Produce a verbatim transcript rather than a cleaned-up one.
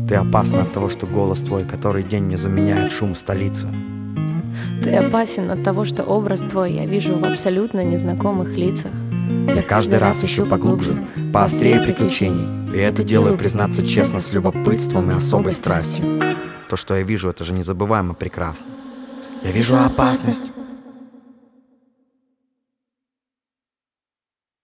Ты опасна от того, что голос твой который день мне заменяет шум столицы. Ты опасен от того, что образ твой я вижу в абсолютно незнакомых лицах. Я каждый раз ищу поглубже, поострее приключений. И это делаю, признаться честно, с любопытством и особой страстью. То, что я вижу, это же незабываемо прекрасно. Я вижу опасность,